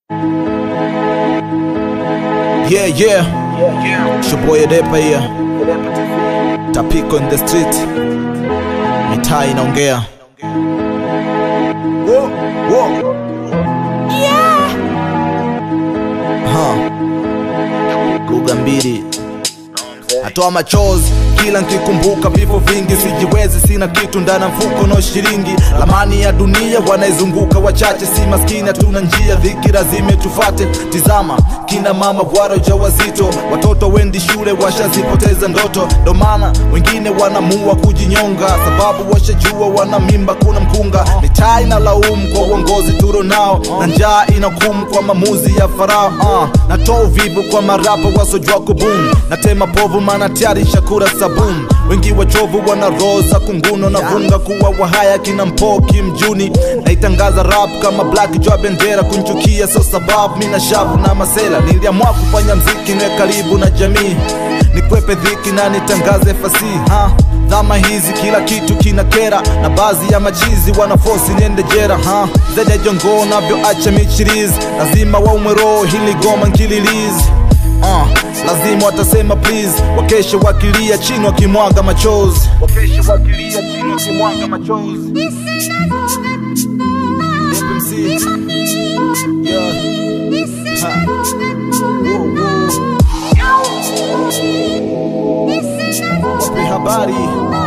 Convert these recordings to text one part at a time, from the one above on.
Yeah, it's your boy Adepa here. Tapiko in the street. Mitaa inaongea. Whoa. Yeah. Lugha mbili. Natoa machozi kila nikikumbuka vifo vingi, sijiwezi, sina kitu ndani mfuko no shilingi. Lamani ya dunia wanaizunguka wachache, si maskini tuna njia, dhiki lazima tufate. Tizama kina mama wajawazito, watoto wendi shule washazipoteza ndoto. Ndo maana wengine wanamua kujinyonga, sababu washajua wana mimba kuna mkunga. Mitaa inalaumu kwa uongozi turo nao, na njaa inakumu kwa maamuzi ya Farao. Natoa uvivu kwa marapa wasojua kubum, natema povu maana tayari shakura sabun. Wengi wachovu wana roho za kunguno, na vunga kuwa wahaya kina mpoki mjuni. Naitangaza rap kama black jua bendera, kunchukia so sababu mina shavu na masela. Niliamua kufanya mziki niwe karibu na jamii, nikwepe dhiki na nitangaze fasihi. Dhama hizi kila kitu kina kera, na baadhi ya machizi wanafosi niende jera. Zaidi ya jongo navyo acha michirizi, lazima waumwe roho hili goma nkililizi. Lazima watasema please, wakeshe wakilia chini wakimwaga machozi. FMC yeah. Wapi habari?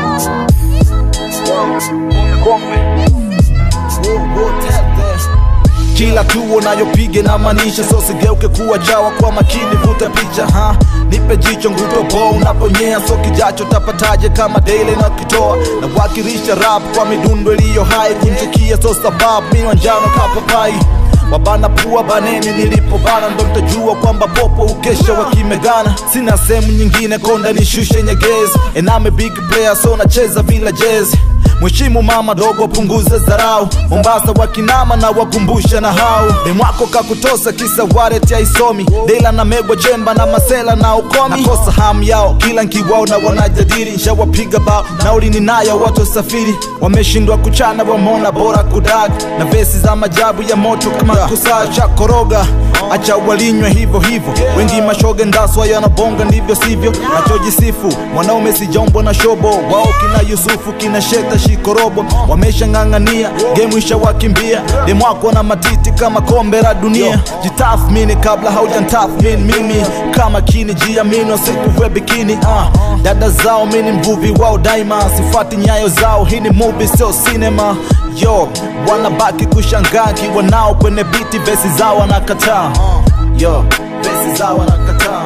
Kila tuo nayopiga na manisha, so sigeuke kuwa chawa, kwa makini vuta picha. Nipe jicho ngutopo unaponyea, so kijacho tapataje kama daily na kitoa. Na wakirisha rap kwa midundo iliyo hai, kumchukia so sababu mimi wanjano kapapai. Wabana pua baneni nilipobana, ndo mtajua kwamba popo ukesha wakimegana. Sina sehemu nyingine konda nishushe nyegezi, and I'm a big player so nacheza vila jazz. Mheshimu mama dogo punguza zarau, Mombasa wakinama na wakumbusha na hao. Demwako kakutosa kisa wareti ya isomi, Dela na megwa jemba na masela na ukomi. Nakosa hamu yao kila nkiwao na wanajadiri, nshawapiga bao na ulini nayo watu safiri. Wameshindwa kuchana wamona bora kudag, na vesi za majabu ya moto kama kusaa chakoroga. Acha walinywe hivyo hivyo, wengi mashoga ndaswa yanabonga ndivyo sivyo. Nachojisifu mwanaume si jombo na shobo, wao kina Yusufu kina Sheta shikorobo. Wamesha ngangania game isha wakimbia, demwako na matiti kama kombe la dunia. Jitathmini kabla haujantathmini mimi, kama kini jiamini usikuvue bikini. Dada zao mini mvuvi wao daima, sifati nyayo zao, hii ni movie sio cinema. Yo, wanabaki kushangaa kiwa nao kwenye biti, vesi zao wanakataa. Vesi zao wanakataa.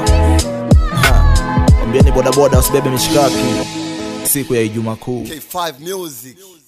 Ambieni boda boda usibebe mishikaki siku ya Ijumaa Kuu. K5 Music.